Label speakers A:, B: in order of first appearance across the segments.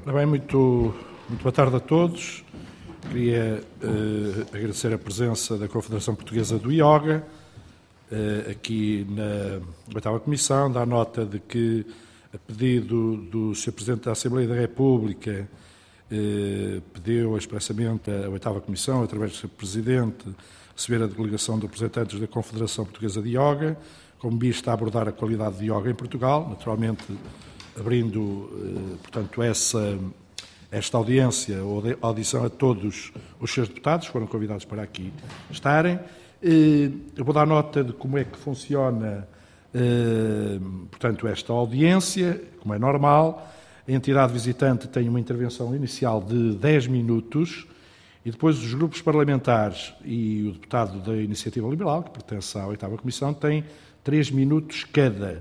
A: Ora bem, muito boa tarde a todos. Queria agradecer a presença da Confederação Portuguesa do Ioga aqui na 8ª Comissão, dar nota de que, a pedido do Sr. Presidente da Assembleia da República, pediu expressamente a 8ª Comissão, através do Sr. Presidente, receber a delegação de representantes da Confederação Portuguesa de Ioga, como vista a abordar a qualidade de ioga em Portugal, naturalmente abrindo, portanto, esta audiência ou audição a todos os seus deputados que foram convidados para aqui estarem. Eu vou dar nota de como é que funciona, portanto, esta audiência, como é normal. A entidade visitante tem uma intervenção inicial de 10 minutos e depois os grupos parlamentares e o deputado da Iniciativa Liberal, que pertence à 8ª Comissão, têm 3 minutos cada.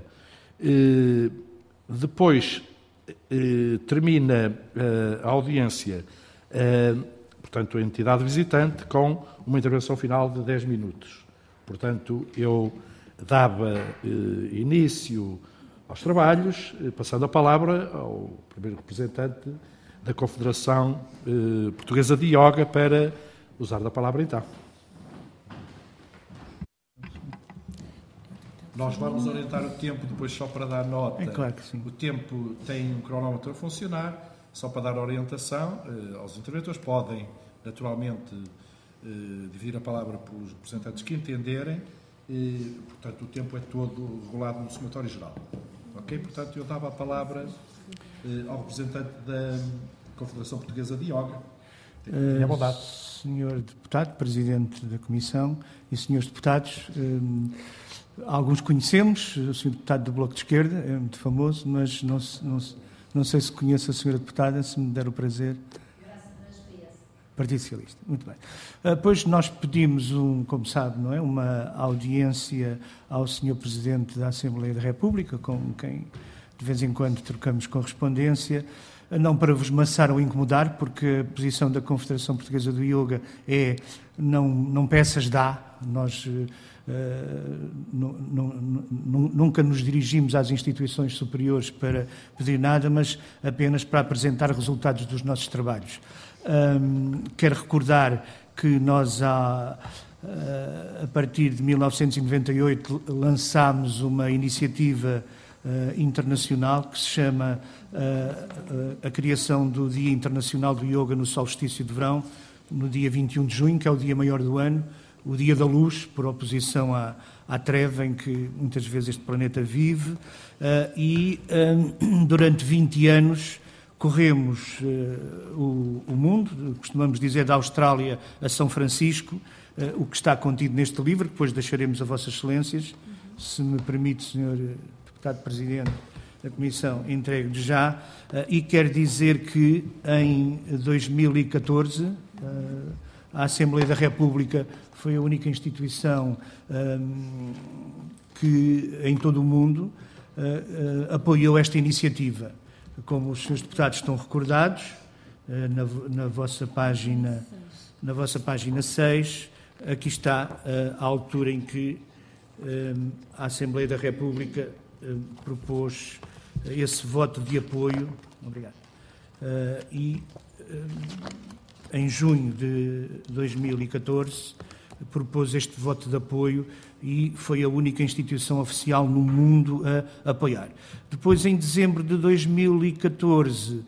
A: Depois termina a audiência, portanto, a entidade visitante, com uma intervenção final de 10 minutos. Portanto, eu dava início aos trabalhos, passando a palavra ao primeiro representante da Confederação Portuguesa de Ioga para usar da palavra então. Nós vamos orientar o tempo depois só para dar nota.
B: É claro que sim.
A: O tempo tem um cronómetro a funcionar, só para dar orientação aos interventores. Podem, naturalmente, dividir a palavra pelos representantes que entenderem. Portanto, o tempo é todo regulado no somatório geral. Ok? Portanto, eu dava a palavra ao representante da Confederação Portuguesa de Ioga. Tenha bondade.
B: Senhor Deputado, Presidente da Comissão e senhores deputados, alguns conhecemos, o Sr. Deputado do Bloco de Esquerda, é muito famoso, mas não sei se conheço a Sra. Deputada, se me der o prazer. Partido Socialista, muito bem. Pois nós pedimos, como sabe, não é, uma audiência ao Sr. Presidente da Assembleia da República, com quem de vez em quando trocamos correspondência, não para vos maçar ou incomodar, porque a posição da Confederação Portuguesa do Ioga é não peças dá, nós nunca nos dirigimos às instituições superiores para pedir nada, mas apenas para apresentar resultados dos nossos trabalhos. Quero recordar que nós, a partir de 1998, lançámos uma iniciativa internacional que se chama a criação do Dia Internacional do Ioga no solstício de verão, no dia 21 de junho, que é o dia maior do ano, o dia da luz, por oposição à treva em que muitas vezes este planeta vive, e durante 20 anos corremos o mundo, costumamos dizer da Austrália a São Francisco, o que está contido neste livro, que depois deixaremos a Vossas Excelências, se me permite, Sr. Deputado Presidente da Comissão, entrego-lhe já, e quero dizer que em 2014 a Assembleia da República foi a única instituição que em todo o mundo apoiou esta iniciativa. Como os senhores deputados estão recordados, na vossa página 6, aqui está a altura em que a Assembleia da República propôs esse voto de apoio. Obrigado. E em junho de 2014 propôs este voto de apoio e foi a única instituição oficial no mundo a apoiar. Depois, em dezembro de 2014,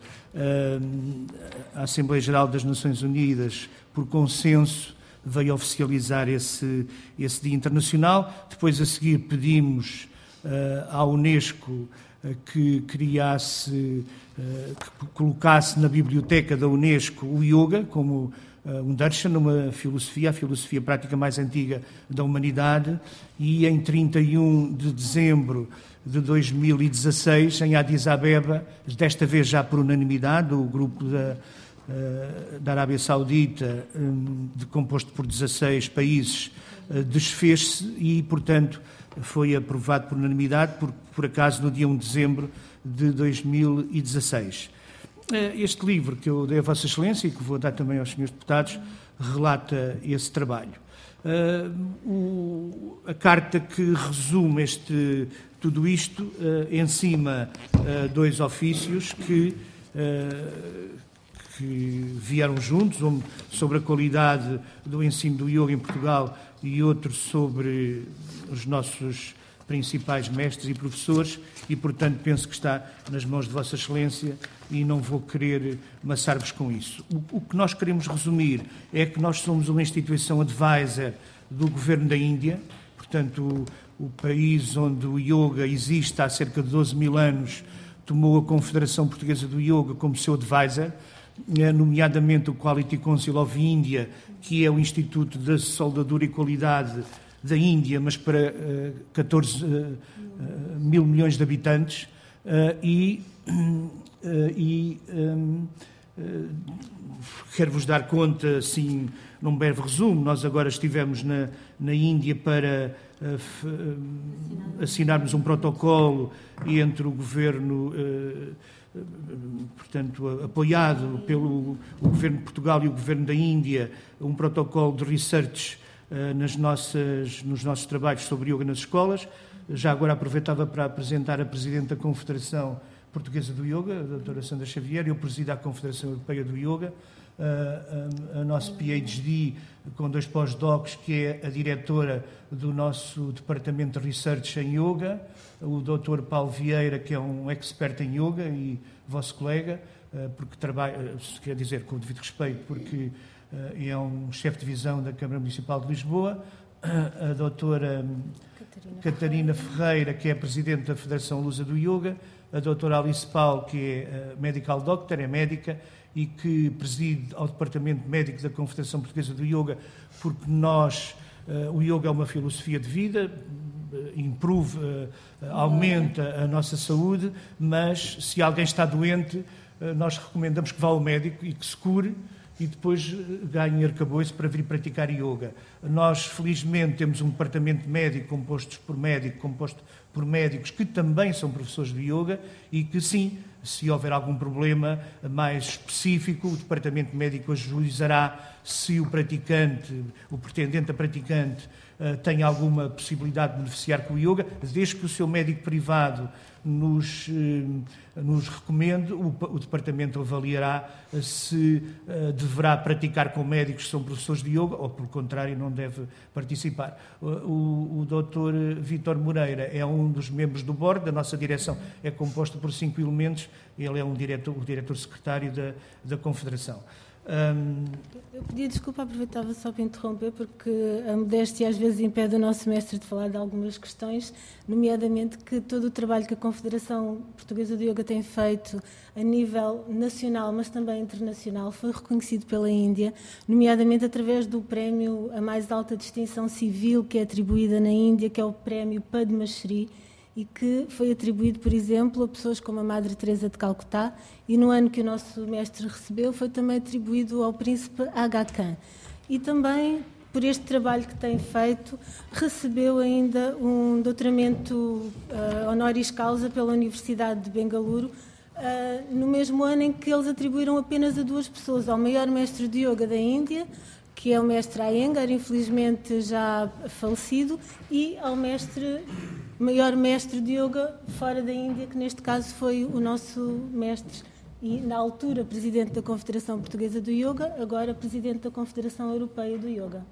B: a Assembleia Geral das Nações Unidas, por consenso, veio oficializar esse Dia Internacional. Depois, a seguir, pedimos à Unesco que criasse, que colocasse na biblioteca da Unesco o Yoga como um darshan, a filosofia prática mais antiga da humanidade, e em 31 de dezembro de 2016, em Addis Abeba, desta vez já por unanimidade, o grupo da Arábia Saudita, composto por 16 países, desfez-se e, portanto, foi aprovado por unanimidade, por acaso, no dia 1 de dezembro de 2016. Este livro que eu dei a Vossa Excelência e que vou dar também aos senhores deputados relata esse trabalho. A carta que resume tudo isto, em cima, dois ofícios que que vieram juntos, um sobre a qualidade do ensino do yoga em Portugal e outro sobre os nossos principais mestres e professores, e, portanto, penso que está nas mãos de Vossa Excelência e não vou querer maçar-vos com isso. O que nós queremos resumir é que nós somos uma instituição advisor do Governo da Índia, portanto, o país onde o yoga existe há cerca de 12 mil anos tomou a Confederação Portuguesa do Yoga como seu advisor, nomeadamente o Quality Council of India, que é o Instituto da Soldadura e Qualidade da Índia, mas para 14 mil milhões de habitantes, quero-vos dar conta, assim, num breve resumo. Nós agora estivemos na Índia para assinarmos um protocolo entre o Governo, portanto, apoiado pelo o Governo de Portugal e o Governo da Índia, um protocolo de research nos nossos trabalhos sobre yoga nas escolas. Já agora aproveitava para apresentar a Presidente da Confederação Portuguesa do Yoga, a doutora Sandra Xavier. Eu presido a Confederação Europeia do Yoga. A nossa PhD, com 2 pós-docs, que é a diretora do nosso Departamento de Research em Yoga, o Dr. Paulo Vieira, que é um expert em Yoga e vosso colega, porque trabalha, quer dizer, com o devido respeito, porque é um chefe de divisão da Câmara Municipal de Lisboa, a doutora Catarina Ferreira, que é a Presidente da Federação Lusa do Yoga, a doutora Alice Paulo, que é Medical Doctor, é médica, e que preside ao Departamento Médico da Confederação Portuguesa do Yoga, porque o yoga é uma filosofia de vida, aumenta a nossa saúde, mas se alguém está doente, nós recomendamos que vá ao médico e que se cure e depois ganhe arcabouço para vir praticar yoga. Nós, felizmente, temos um departamento médico composto por médicos que também são professores de yoga e que, sim, se houver algum problema mais específico, o departamento médico ajuizará se o praticante, o pretendente a praticante, tem alguma possibilidade de beneficiar com o yoga, desde que o seu médico privado nos recomende, o Departamento avaliará se deverá praticar com médicos que são professores de yoga ou, pelo contrário, não deve participar. O Dr. Vítor Moreira é um dos membros do board, a nossa direção é composta por 5 elementos, ele é o diretor-secretário da Confederação.
C: Eu pedia desculpa, aproveitava só para interromper, porque a modéstia às vezes impede o nosso mestre de falar de algumas questões, nomeadamente que todo o trabalho que a Confederação Portuguesa do Yoga tem feito a nível nacional, mas também internacional, foi reconhecido pela Índia, nomeadamente através do prémio, a mais alta distinção civil que é atribuída na Índia, que é o prémio Padma Shri, e que foi atribuído, por exemplo, a pessoas como a Madre Teresa de Calcutá, e no ano que o nosso mestre recebeu foi também atribuído ao Príncipe Aga Khan. E também, por este trabalho que tem feito, recebeu ainda um doutoramento honoris causa pela Universidade de Bengaluru, no mesmo ano em que eles atribuíram apenas a 2 pessoas, ao maior mestre de yoga da Índia, que é o mestre Iyengar, infelizmente já falecido, e ao maior mestre de yoga fora da Índia, que neste caso foi o nosso mestre e, na altura, presidente da Confederação Portuguesa do Yoga, agora presidente da Confederação Europeia do Yoga.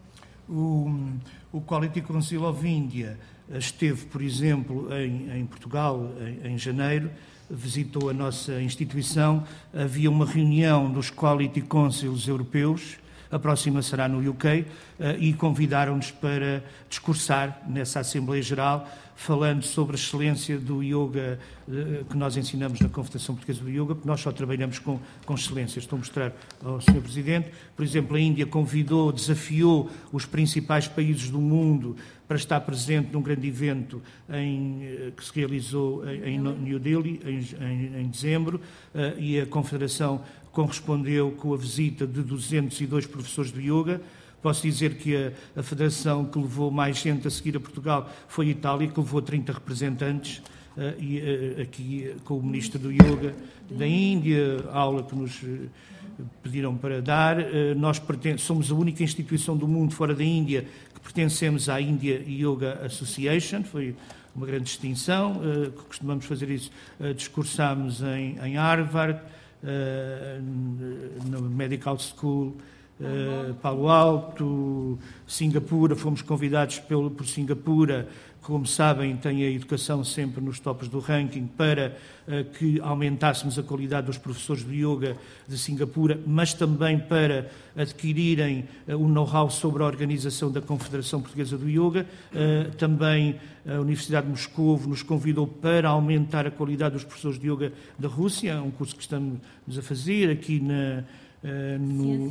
B: O Quality Council of India esteve, por exemplo, em Portugal em janeiro, visitou a nossa instituição, havia uma reunião dos Quality Councils europeus, a próxima será no UK, e convidaram-nos para discursar nessa Assembleia Geral, falando sobre a excelência do yoga que nós ensinamos na Confederação Portuguesa do Yoga, porque nós só trabalhamos com excelência. Estou a mostrar ao Sr. Presidente. Por exemplo, a Índia desafiou os principais países do mundo para estar presente num grande evento que se realizou em New Delhi, em dezembro, e a Confederação correspondeu com a visita de 202 professores de yoga. Posso dizer que a federação que levou mais gente a seguir a Portugal foi a Itália, que levou 30 representantes, e aqui com o Ministro do Yoga da Índia, a aula que nos pediram para dar. Nós somos a única instituição do mundo fora da Índia que pertencemos à India Yoga Association, foi uma grande distinção, costumamos fazer isso, discursámos em Harvard, no Medical School, Palo Alto, Singapura, fomos convidados por Singapura, como sabem, tem a educação sempre nos tops do ranking, para que aumentássemos a qualidade dos professores de yoga de Singapura, mas também para adquirirem o know-how sobre a organização da Confederação Portuguesa do Yoga. Também a Universidade de Moscovo nos convidou para aumentar a qualidade dos professores de yoga da Rússia, é um curso que estamos a fazer aqui no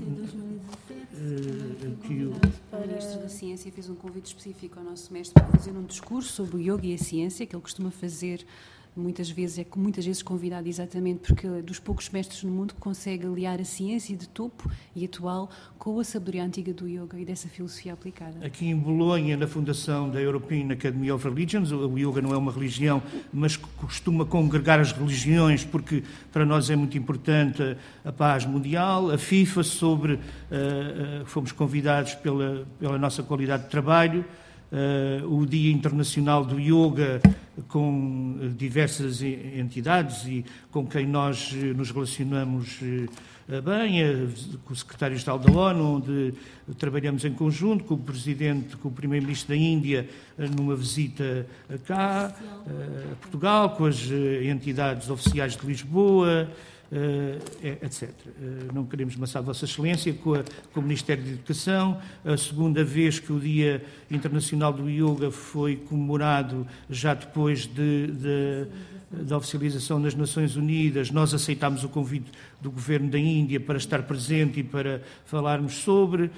D: O Ministro da Ciência fez um convite específico ao nosso mestre para fazer um discurso sobre o yoga e a ciência, que ele costuma fazer muitas vezes convidado exatamente porque é dos poucos mestres no mundo que consegue aliar a ciência de topo e atual com a sabedoria antiga do yoga e dessa filosofia aplicada.
B: Aqui em Bolonha, na fundação da European Academy of Religions, o yoga não é uma religião, mas costuma congregar as religiões, porque para nós é muito importante a paz mundial. A FIFA, fomos convidados pela nossa qualidade de trabalho. O Dia Internacional do Yoga, com diversas entidades e com quem nós nos relacionamos bem, com o secretário-geral da ONU, onde trabalhamos em conjunto, com o presidente, com o primeiro-ministro da Índia, numa visita cá, a Portugal, com as entidades oficiais de Lisboa, etc. Não queremos maçar Vossa Excelência, com o Ministério da Educação. A segunda vez que o Dia Internacional do Yoga foi comemorado, já depois da oficialização nas Nações Unidas, nós aceitámos o convite do Governo da Índia para estar presente e para falarmos sobre.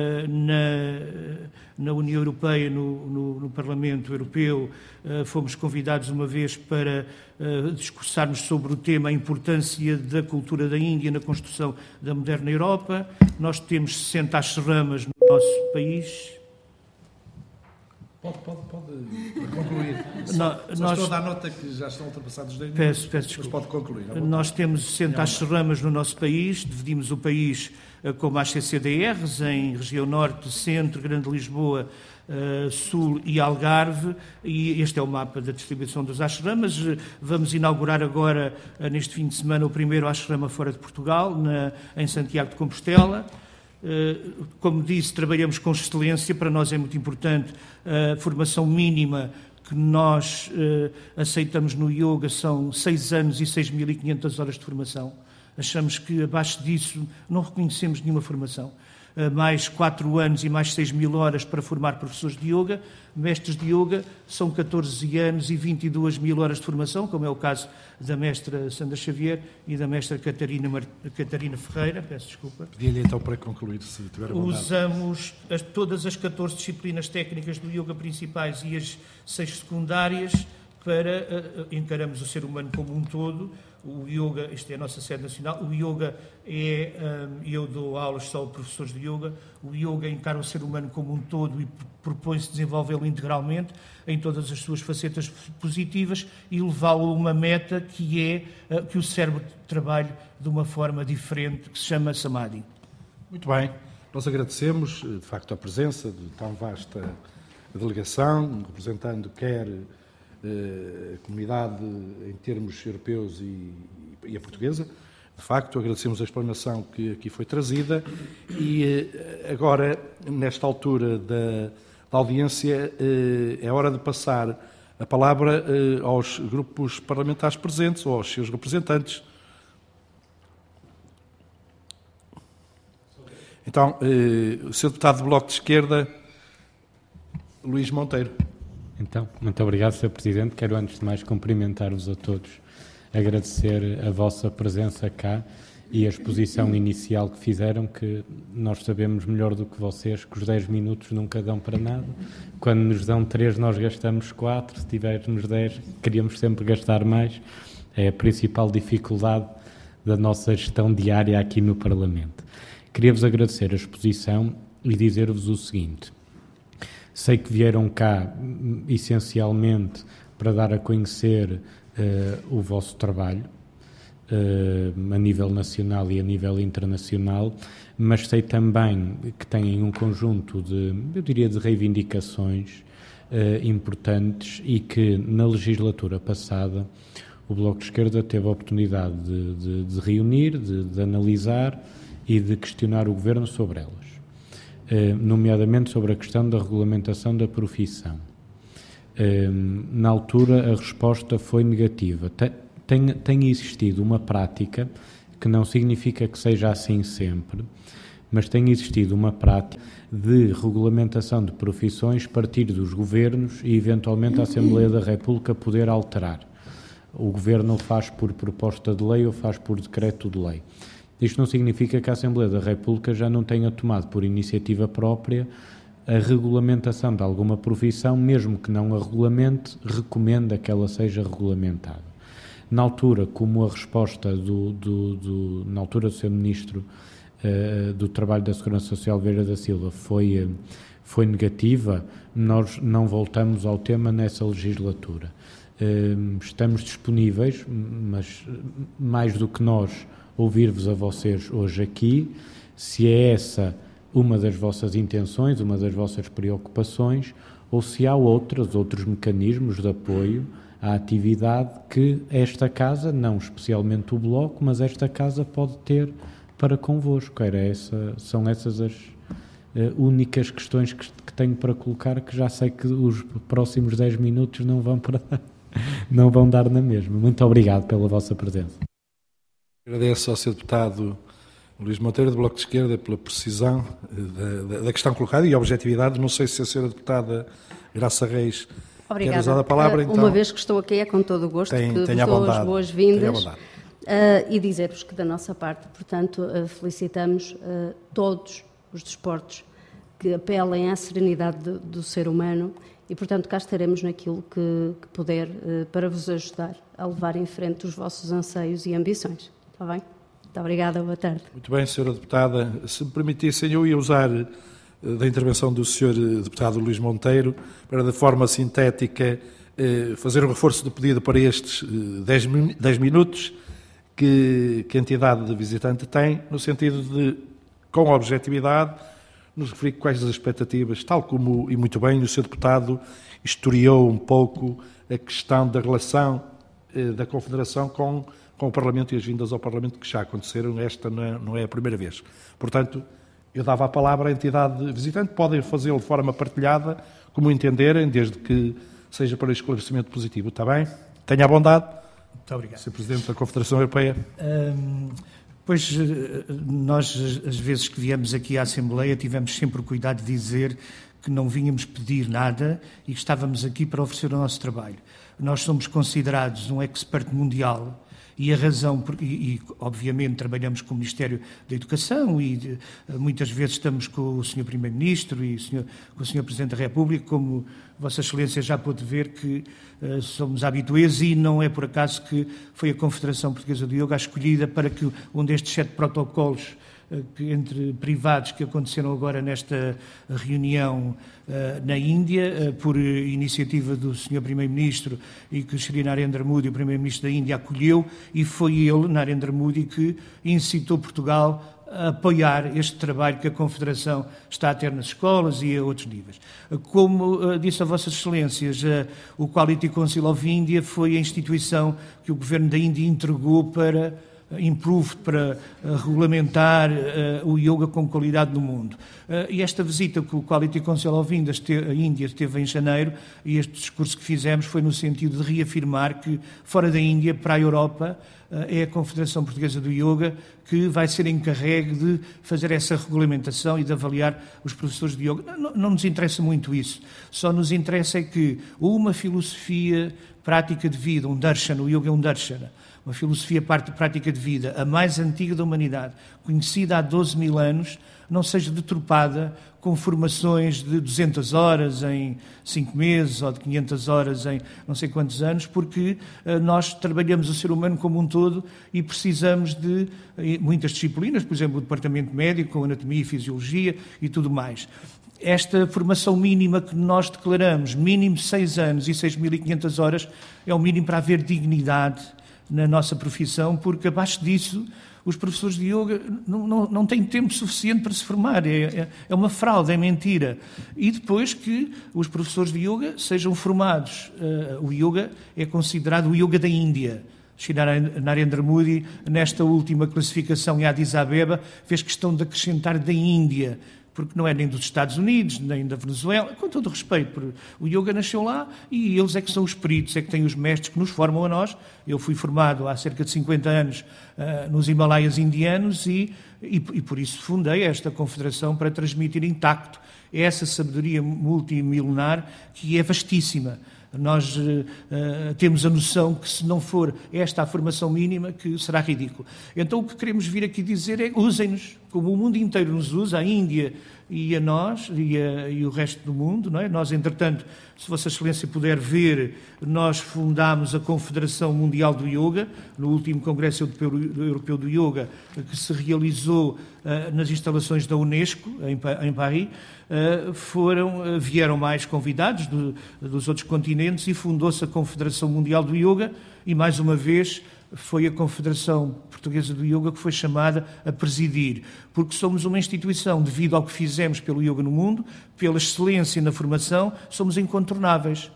B: Na União Europeia, no Parlamento Europeu, fomos convidados uma vez para discursarmos sobre o tema a importância da cultura da Índia na construção da moderna Europa. Nós temos 60 ashramas no nosso país.
A: Pode concluir. Só estou a dar nota que já estão ultrapassados os 10 minutos.
B: Peço desculpa.
A: Mas pode concluir.
B: Nós temos 60 ashramas no nosso país, dividimos o país como as CCDRs, em região norte, centro, Grande Lisboa, Sul e Algarve, e este é o mapa da distribuição dos ashramas. Vamos inaugurar agora, neste fim de semana, o primeiro ashrama fora de Portugal, em Santiago de Compostela. Como disse, trabalhamos com excelência. Para nós é muito importante a formação mínima que nós aceitamos no yoga, são 6 anos e 6.500 horas de formação. Achamos que abaixo disso não reconhecemos nenhuma formação. Mais 4 anos e mais 6.000 horas para formar professores de yoga. Mestres de yoga são 14 anos e 22.000 horas de formação, como é o caso da mestra Sandra Xavier e da mestra Catarina Ferreira. Peço desculpa.
A: Pedi-lhe então para concluir, se tiver a vontade.
B: Usamos todas as 14 disciplinas técnicas do yoga principais e as 6 secundárias para encaramos o ser humano como um todo. O yoga, isto é a nossa sede nacional, o yoga eu dou aulas só a professores de yoga, o yoga encara o ser humano como um todo e propõe-se desenvolvê-lo integralmente em todas as suas facetas positivas e levá-lo a uma meta que é que o cérebro trabalhe de uma forma diferente, que se chama Samadhi.
A: Muito bem, nós agradecemos de facto a presença de tão vasta delegação, representando quer a comunidade em termos europeus e a portuguesa. De facto, agradecemos a explanação que aqui foi trazida e agora, nesta altura da audiência, é hora de passar a palavra aos grupos parlamentares presentes ou aos seus representantes. Então, o Sr. Deputado do Bloco de Esquerda, Luís Monteiro.
E: Então, muito obrigado, Sr. Presidente. Quero, antes de mais, cumprimentar-vos a todos, agradecer a vossa presença cá e a exposição inicial que fizeram, que nós sabemos melhor do que vocês que os 10 minutos nunca dão para nada. Quando nos dão 3, nós gastamos 4. Se tivermos 10, queríamos sempre gastar mais. É a principal dificuldade da nossa gestão diária aqui no Parlamento. Queria-vos agradecer a exposição e dizer-vos o seguinte. Sei que vieram cá essencialmente para dar a conhecer o vosso trabalho a nível nacional e a nível internacional, mas sei também que têm um conjunto de, eu diria, de reivindicações importantes e que na legislatura passada o Bloco de Esquerda teve a oportunidade de reunir, de analisar e de questionar o Governo sobre elas, nomeadamente sobre a questão da regulamentação da profissão. Na altura a resposta foi negativa. Tem existido uma prática, que não significa que seja assim sempre, mas tem existido uma prática de regulamentação de profissões partir dos governos e eventualmente a Assembleia da República poder alterar. O Governo faz por proposta de lei ou faz por decreto de lei. Isto não significa que a Assembleia da República já não tenha tomado por iniciativa própria a regulamentação de alguma profissão, mesmo que não a regulamente, recomenda que ela seja regulamentada. Na altura, como a resposta na altura do Sr. Ministro do Trabalho e da Segurança Social, Vieira da Silva, foi negativa, nós não voltamos ao tema nessa legislatura. Estamos disponíveis, mas mais do que nós, ouvir-vos a vocês hoje aqui, se é essa uma das vossas intenções, uma das vossas preocupações, ou se há outros mecanismos de apoio à atividade que esta Casa, não especialmente o Bloco, mas esta Casa pode ter para convosco. São essas as únicas questões que tenho para colocar, que já sei que os próximos 10 minutos não vão dar na mesma. Muito obrigado pela vossa presença.
A: Agradeço ao Sr. Deputado Luís Monteiro, do Bloco de Esquerda, pela precisão da questão colocada e a objetividade. Não sei se a Sra. Deputada Graça Reis quer usar a palavra. Então,
F: uma vez que estou aqui, é com todo o gosto que vos dou as boas-vindas e dizer-vos que da nossa parte, portanto, felicitamos todos os desportos que apelem à serenidade do ser humano e, portanto, cá estaremos naquilo que puder para vos ajudar a levar em frente os vossos anseios e ambições. Está bem? Muito obrigada, boa tarde.
A: Muito bem, Sra. Deputada. Se me permitissem, eu ia usar da intervenção do Sr. Deputado Luís Monteiro para, de forma sintética, fazer um reforço do pedido para estes 10 minutos que a entidade de visitante tem, no sentido de, com objetividade, nos referir quais as expectativas, tal como, e muito bem, o Sr. Deputado historiou um pouco a questão da relação da Confederação com o Parlamento e as vindas ao Parlamento que já aconteceram. Esta não é a primeira vez. Portanto, eu dava a palavra à entidade visitante, podem fazê-lo de forma partilhada, como entenderem, desde que seja para esclarecimento positivo. Está bem? Tenha a bondade.
B: Muito obrigado.
A: Sr. Presidente da Confederação Europeia.
B: Pois, nós, as vezes que viemos aqui à Assembleia, tivemos sempre o cuidado de dizer que não vínhamos pedir nada e que estávamos aqui para oferecer o nosso trabalho. Nós somos considerados um expert mundial e a razão, obviamente trabalhamos com o Ministério da Educação e muitas vezes estamos com o Sr. Primeiro-Ministro e com o Sr. Presidente da República, como Vossa Excelência já pôde ver que somos habituês e não é por acaso que foi a Confederação Portuguesa do Ioga escolhida para que um destes 7 protocolos entre privados que aconteceram agora nesta reunião na Índia, por iniciativa do Sr. Primeiro-Ministro e que Shri Narendra Modi, o Primeiro-Ministro da Índia, acolheu, e foi ele, Narendra Modi, que incitou Portugal a apoiar este trabalho que a Confederação está a ter nas escolas e a outros níveis. Como disse a Vossas Excelências, o Quality Council of India foi a instituição que o Governo da Índia entregou para para regulamentar o yoga com qualidade no mundo. E esta visita que o Quality Council of India teve em janeiro, e este discurso que fizemos foi no sentido de reafirmar que, fora da Índia, para a Europa, é a Confederação Portuguesa do Yoga que vai ser encarregue de fazer essa regulamentação e de avaliar os professores de yoga. Não nos interessa muito isso. Só nos interessa é que uma filosofia prática de vida, um darshana, o yoga é um darshana, uma filosofia prática de vida, a mais antiga da humanidade, conhecida há 12 mil anos, não seja deturpada com formações de 200 horas em 5 meses ou de 500 horas em não sei quantos anos, porque nós trabalhamos o ser humano como um todo e precisamos de muitas disciplinas, por exemplo, o departamento médico, com anatomia e fisiologia e tudo mais. Esta formação mínima que nós declaramos, mínimo 6 anos e 6.500 horas, é o mínimo para haver dignidade na nossa profissão, porque abaixo disso os professores de yoga não têm tempo suficiente para se formar. É uma fraude, é mentira. E depois que os professores de yoga sejam formados. O yoga é considerado o yoga da Índia. Narendra Modi, nesta última classificação em Addis Abeba, fez questão de acrescentar da Índia, porque não é nem dos Estados Unidos, nem da Venezuela, com todo o respeito. O yoga nasceu lá e eles é que são os peritos, é que têm os mestres que nos formam a nós. Eu fui formado há cerca de 50 anos nos Himalaias indianos e por isso fundei esta confederação para transmitir intacto essa sabedoria multimilenar que é vastíssima. Nós temos a noção que se não for esta a formação mínima, que será ridículo. Então o que queremos vir aqui dizer é usem-nos, como o mundo inteiro nos usa, a Índia e a nós e o resto do mundo, não é? Nós, entretanto, se Vossa Excelência puder ver, nós fundámos a Confederação Mundial do Yoga, no último Congresso Europeu do Yoga, que se realizou nas instalações da Unesco, em Paris. Vieram mais convidados dos outros continentes e fundou-se a Confederação Mundial do Yoga e, mais uma vez, foi a Confederação Portuguesa do Yoga que foi chamada a presidir, porque somos uma instituição, devido ao que fizemos pelo yoga no mundo, pela excelência na formação, somos incontornáveis.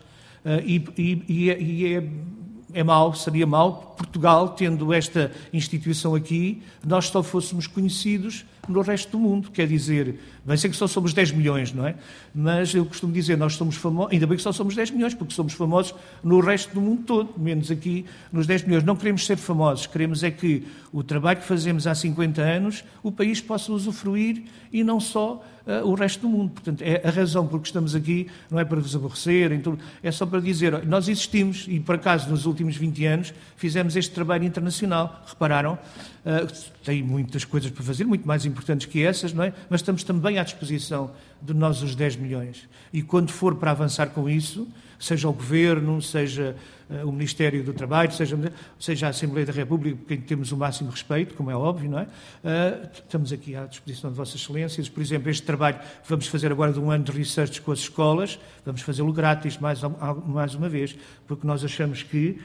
B: Seria mau, Portugal, tendo esta instituição aqui, nós só fôssemos conhecidos no resto do mundo. Quer dizer, bem sei que só somos 10 milhões, não é? Mas eu costumo dizer, nós somos famosos, ainda bem que só somos 10 milhões, porque somos famosos no resto do mundo todo, menos aqui nos 10 milhões. Não queremos ser famosos, queremos é que o trabalho que fazemos há 50 anos, o país possa usufruir e não só o resto do mundo. Portanto, é a razão por que estamos aqui, não é para vos aborrecer, então, é só para dizer, nós existimos e, por acaso, nos últimos 20 anos, fizemos este trabalho internacional. Repararam? Tem muitas coisas para fazer, muito mais importantes que essas, não é? Mas estamos também à disposição de nós, os 10 milhões. E quando for para avançar com isso, seja o Governo, seja o Ministério do Trabalho, seja a Assembleia da República, por quem temos o máximo respeito, como é óbvio, não é? Estamos aqui à disposição de Vossas Excelências. Por exemplo, este trabalho que vamos fazer agora de um ano de research com as escolas, vamos fazê-lo grátis, mais uma vez, porque nós achamos que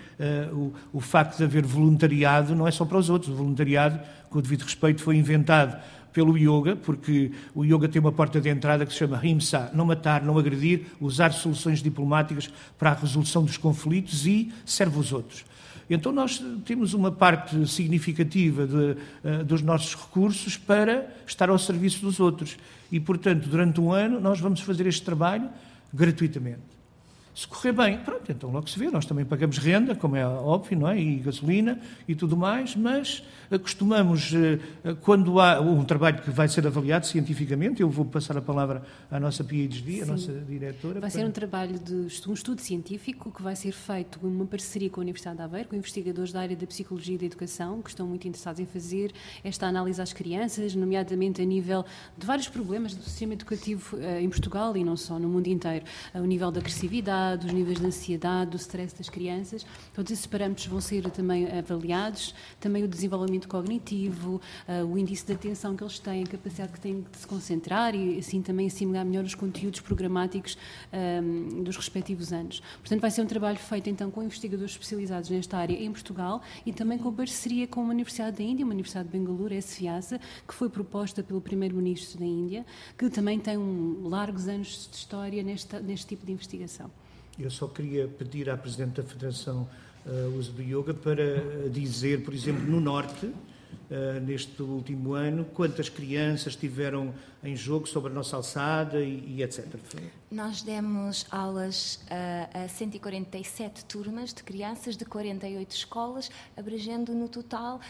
B: o facto de haver voluntariado não é só para os outros. O voluntariado, com o devido respeito, foi inventado pelo yoga, porque o yoga tem uma porta de entrada que se chama Himsa, não matar, não agredir, usar soluções diplomáticas para a resolução dos conflitos e serve os outros. Então nós temos uma parte significativa dos nossos recursos para estar ao serviço dos outros. E, portanto, durante um ano nós vamos fazer este trabalho gratuitamente. Se correr bem, pronto, então logo se vê. Nós também pagamos renda, como é óbvio, não é? E gasolina e tudo mais, mas costumamos, quando há um trabalho que vai ser avaliado cientificamente, eu vou passar a palavra à nossa PhD, a nossa diretora.
D: Vai ser um trabalho de um estudo científico que vai ser feito em uma parceria com a Universidade de Aveiro, com investigadores da área da Psicologia e da Educação, que estão muito interessados em fazer esta análise às crianças, nomeadamente a nível de vários problemas do sistema educativo em Portugal e não só, no mundo inteiro. O nível da agressividade, dos níveis de ansiedade, do stress das crianças. Todos esses parâmetros vão ser também avaliados, também o desenvolvimento cognitivo, o índice de atenção que eles têm, a capacidade que têm de se concentrar e assim também assimilar melhor os conteúdos programáticos dos respectivos anos. Portanto, vai ser um trabalho feito então com investigadores especializados nesta área em Portugal e também com parceria com uma Universidade da Índia, uma Universidade de Bangalore, SVIASA, que foi proposta pelo Primeiro-Ministro da Índia, que também tem largos anos de história neste tipo de investigação.
B: Eu só queria pedir à Presidente da Federação Uso do Yoga para dizer, por exemplo, no Norte, neste último ano, quantas crianças estiveram em jogo sobre a nossa alçada e etc.
G: Nós demos aulas a 147 turmas de crianças de 48 escolas, abrangendo no total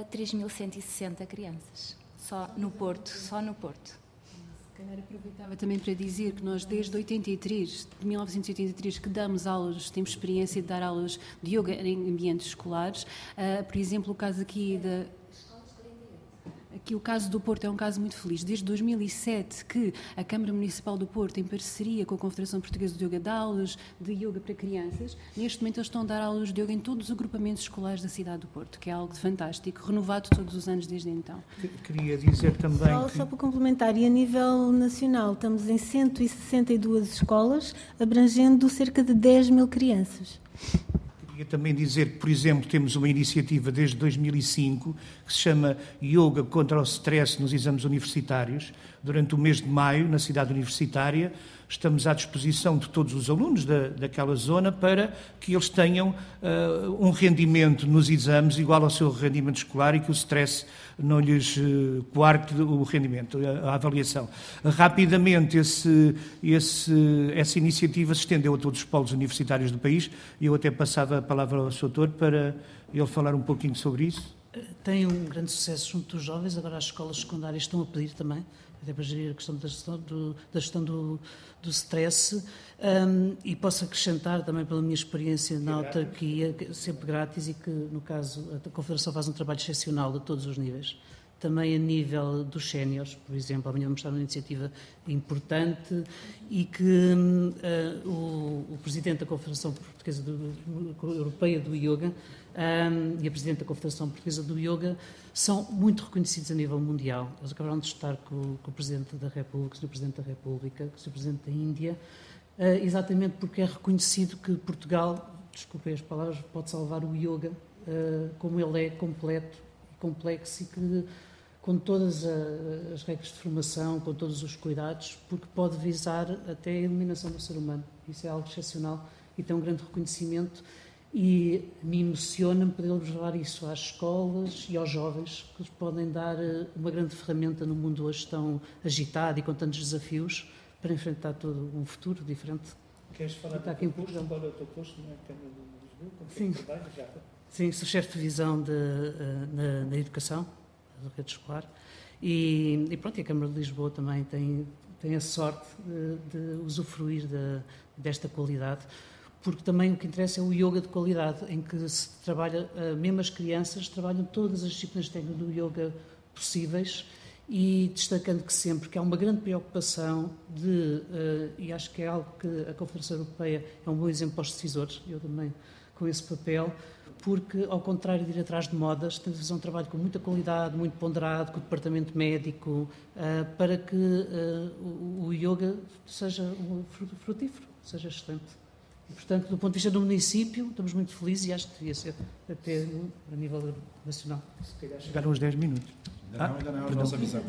G: 3.160 crianças. Só no Porto.
D: Se calhar aproveitava também para dizer que nós desde 1983 que damos aulas, temos experiência de dar aulas de yoga em ambientes escolares. Por exemplo, o caso aqui o caso do Porto é um caso muito feliz. Desde 2007 que a Câmara Municipal do Porto, em parceria com a Confederação Portuguesa de Yoga, dá aulas de yoga para crianças. Neste momento eles estão a dar aulas de yoga em todos os agrupamentos escolares da cidade do Porto, que é algo fantástico, renovado todos os anos desde então.
B: Queria dizer também
C: Só para complementar, e a nível nacional estamos em 162 escolas, abrangendo cerca de 10 mil crianças.
B: Queria também dizer que, por exemplo, temos uma iniciativa desde 2005 que se chama Yoga contra o Stress nos exames universitários. Durante o mês de maio, na cidade universitária, estamos à disposição de todos os alunos daquela zona para que eles tenham um rendimento nos exames igual ao seu rendimento escolar e que o stress não lhes coarte o rendimento, a avaliação. Rapidamente, essa iniciativa se estendeu a todos os polos universitários do país e eu até passava a palavra ao Sr. Doutor para ele falar um pouquinho sobre isso.
H: Tem um grande sucesso junto dos jovens, agora as escolas secundárias estão a pedir também, até para gerir a questão da gestão do stress, e posso acrescentar também pela minha experiência na autarquia, sempre grátis, e que no caso a Confederação faz um trabalho excepcional a todos os níveis, também a nível dos séniores, por exemplo. Amanhã vamos estar numa iniciativa importante e que o Presidente da Confederação Portuguesa Europeia do Yoga e a Presidente da Confederação Portuguesa do Yoga são muito reconhecidos a nível mundial. Eles acabaram de estar com o Presidente da República, com o Sr. Presidente da República, com o Sr. Presidente da Índia, exatamente porque é reconhecido que Portugal, desculpem as palavras, pode salvar o yoga como ele é completo e complexo, e que com todas as regras de formação, com todos os cuidados, porque pode visar até a eliminação do ser humano. Isso é algo excepcional e tem um grande reconhecimento, e me emociona-me poder levar isso às escolas e aos jovens, que lhes podem dar uma grande ferramenta no mundo hoje tão agitado e com tantos desafios, para enfrentar todo um futuro diferente.
B: Queres falar
H: aqui em Portugal?
B: Qual é o teu posto na Câmara de Lisboa?
H: Sim. Sim, sou chefe de divisão na educação, da rede escolar, e pronto, e a Câmara de Lisboa também tem a sorte de usufruir desta qualidade, porque também o que interessa é o yoga de qualidade, em que se trabalha, mesmo as crianças trabalham todas as disciplinas técnicas do yoga possíveis, e destacando que sempre que há uma grande preocupação e acho que é algo que a Confederação Europeia é um bom exemplo para os decisores, eu também com esse papel, porque, ao contrário de ir atrás de modas, temos de fazer um trabalho com muita qualidade, muito ponderado, com o departamento médico, para que o yoga seja frutífero, seja excelente. E, portanto, do ponto de vista do município, estamos muito felizes, e acho que devia ser até a nível nacional.
B: Se calhar chegaram uns 10 minutos.
A: Ainda não, a nossa visão.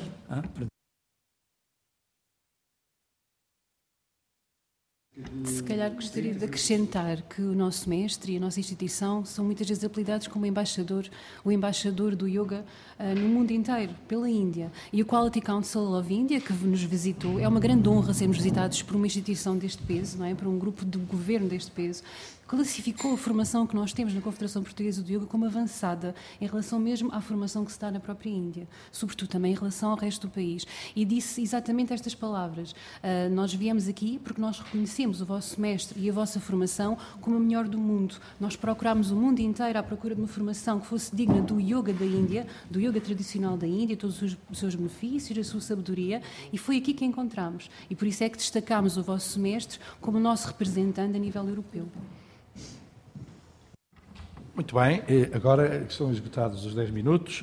D: Se calhar gostaria de acrescentar que o nosso mestre e a nossa instituição são muitas vezes apelidados como o embaixador do yoga no mundo inteiro, pela Índia. E o Quality Council of India, que nos visitou, é uma grande honra sermos visitados por uma instituição deste peso, não é? Por um grupo de governo deste peso. Classificou a formação que nós temos na Confederação Portuguesa do Yoga como avançada em relação mesmo à formação que se dá na própria Índia, sobretudo também em relação ao resto do país. E disse exatamente estas palavras: nós viemos aqui porque nós reconhecemos o vosso mestre e a vossa formação como a melhor do mundo. Nós procurámos o mundo inteiro à procura de uma formação que fosse digna do yoga da Índia, do yoga tradicional da Índia, todos os seus benefícios, a sua sabedoria, e foi aqui que encontramos. E por isso é que destacámos o vosso mestre como o nosso representante a nível europeu.
A: Muito bem, agora que estão esgotados os 10 minutos,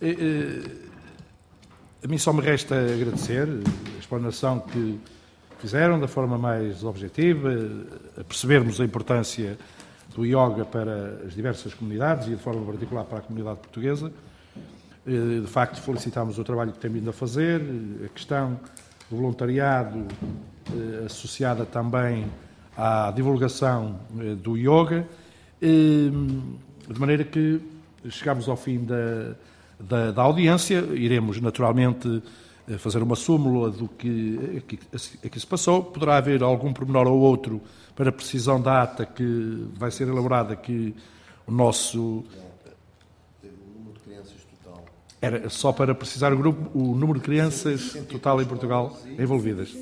A: a mim só me resta agradecer a explanação que fizeram da forma mais objetiva, a percebermos a importância do yoga para as diversas comunidades e de forma particular para a comunidade portuguesa. De facto, felicitámos o trabalho que tem vindo a fazer, a questão do voluntariado associada também à divulgação do yoga, de maneira que chegamos ao fim da audiência. Iremos naturalmente fazer uma súmula do que aqui se passou. Poderá haver algum pormenor ou outro para precisão da ata que vai ser elaborada, que o nosso... O número de crianças total. Era só para precisar o número de crianças total em Portugal envolvidas.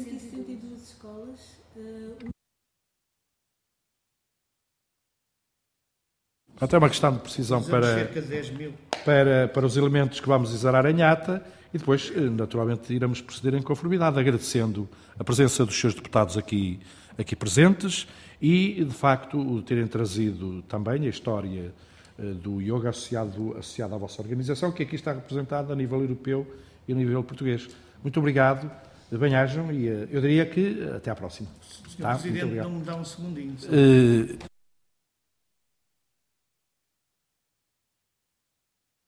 A: Até uma questão de precisão para os elementos que vamos exarar em ata, e depois, naturalmente, iremos proceder em conformidade, agradecendo a presença dos seus deputados aqui presentes e, de facto, terem trazido também a história do yoga associado à vossa organização, que aqui está representada a nível europeu e a nível português. Muito obrigado, bem-ajam, e eu diria que até à próxima.
B: Sr. Presidente, não me dá um segundinho.